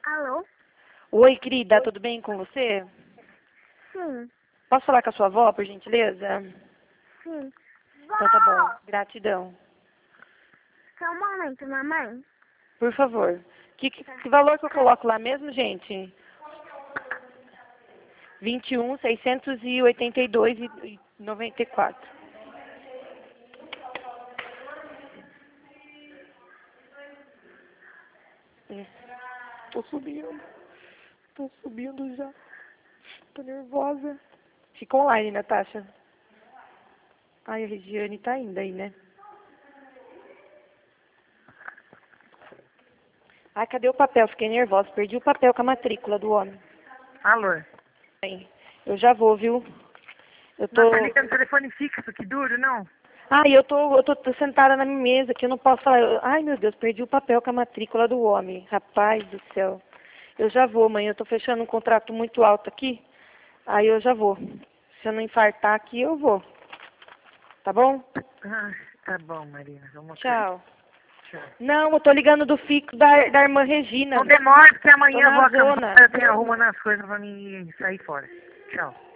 Alô? Oi, querida, tudo bem com você? Sim, Posso falar com a sua avó, por gentileza? sim. Então tá bom, gratidão. Só um momento, mamãe. Por favor. Que valor que eu coloco lá mesmo, gente? 21.682,94. Tô subindo. Tô subindo já. Tô nervosa. Fica online, Natasha. Ai, a Regiane tá ainda aí, né? Ai, cadê o papel? Fiquei nervosa. Perdi o papel com a matrícula do homem. Alô? Bem, eu já vou, viu? Eu Não, tô... tá ligando telefone fixo, que duro, não? Ai, eu tô sentada na minha mesa aqui, eu não posso falar. Ai, meu Deus, perdi o papel com a matrícula do homem. Rapaz do céu. Eu já vou, mãe. Eu tô fechando um contrato muito alto aqui. Aí eu já vou. Se eu não infartar aqui, eu vou. Tá bom? Ah, tá bom, Marina. Vamos ver. Tchau. Tchau. Não, eu tô ligando do fixo da irmã Regina. Não demora, porque Tô amanhã eu vou na acabar. zona. Eu tenho arrumando as coisas pra mim sair fora. Tchau.